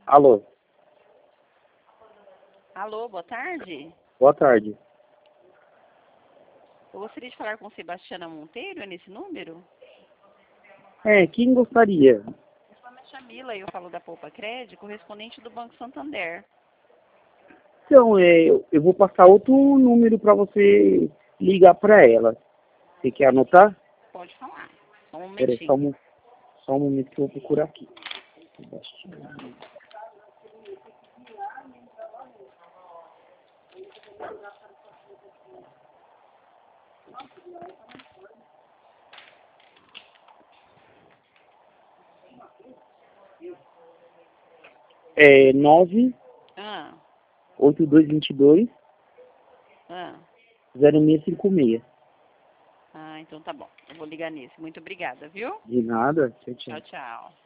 Alô, Alô, boa tarde. boa tarde. Eu gostaria de falar com Sebastiana Monteiro, é nesse número? Quem gostaria? Meu nome é Jamila e eu falo da Poupa Crédito, correspondente do Banco Santander. Então, eu vou passar outro número para você ligar para ela. Você quer anotar? Pode falar. Só um Espera aí, momentinho. só um momento que eu vou procurar aqui. É 98222 Ah, 0656. então tá bom. Eu vou ligar nesse. Muito obrigada, viu? De nada, tchau, tchau. Tchau, tchau.